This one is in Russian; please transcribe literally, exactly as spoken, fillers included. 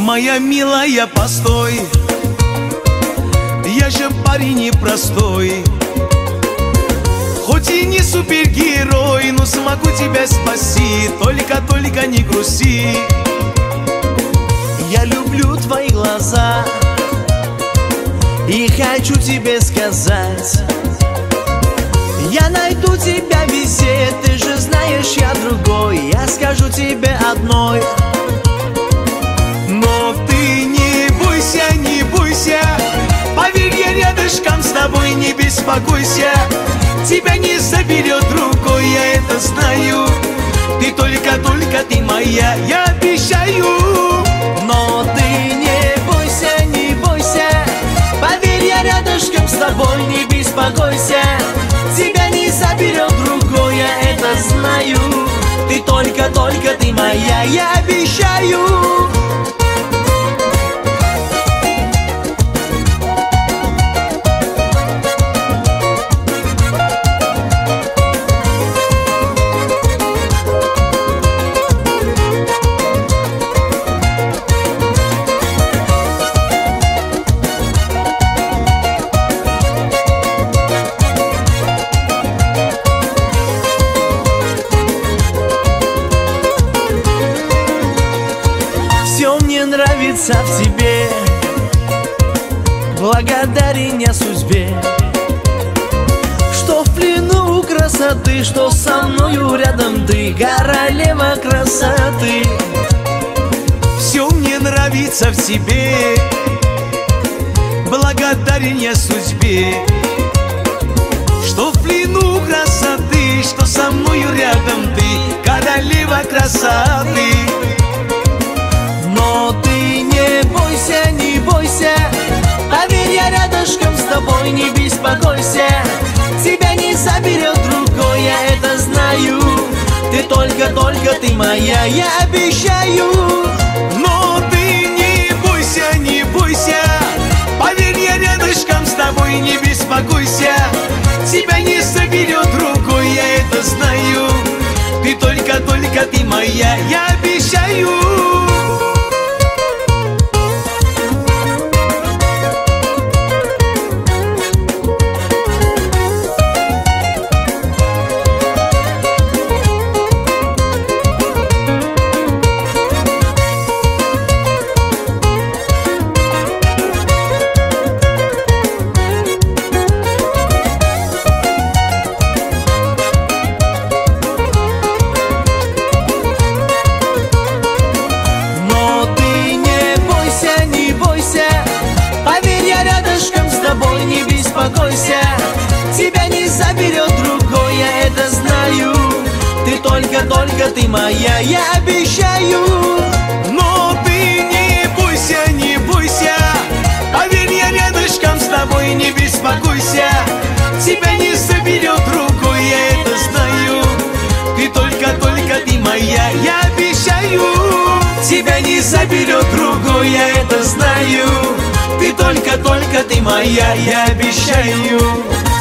Моя милая, постой, я же парень непростой. Хоть и не супергерой, но смогу тебя спасти. Только, только не грусти. Я люблю твои глаза и хочу тебе сказать: я найду тебя везде, ты же знаешь, я другой. Я скажу тебе одной: но ты не бойся, не бойся, поверь, я рядышком с тобой, не беспокойся. Тебя не заберет другой, я это знаю. Ты только, только ты моя, я обещаю. Но ты не бойся, не бойся, поверь, я рядышком с тобой, не беспокойся. Тебя не заберет другой, я это знаю. Ты только, только ты моя, я обещаю. Нравится в тебе, благодарен я судьбе, что в плену у красоты, что со мною рядом ты, королева красоты. Все мне нравится в тебе, благодарен я судьбе, что в плену красоты, что со мною рядом ты, королева красоты. Но ты не бойся, не бойся, поверь, я рядышком с тобой, не беспокойся. Тебя не заберет другой, я это знаю. Ты только, только ты моя, я обещаю. Но ты не бойся, не бойся, поверь, я рядышком с тобой, не беспокойся. Тебя не заберет другой, я это знаю. Ты только, только ты моя, я обещаю. Не беспокойся, тебя не заберет другой, я это знаю. Ты только, только ты моя, я обещаю. Но ты не бойся, не бойся, поверь, я рядышком с тобой, не беспокойся. Тебя не заберет другой, я это знаю. Ты только, только ты моя, я обещаю. Тебя не заберет другой, я это знаю. Ты только, только ты моя, я обещаю.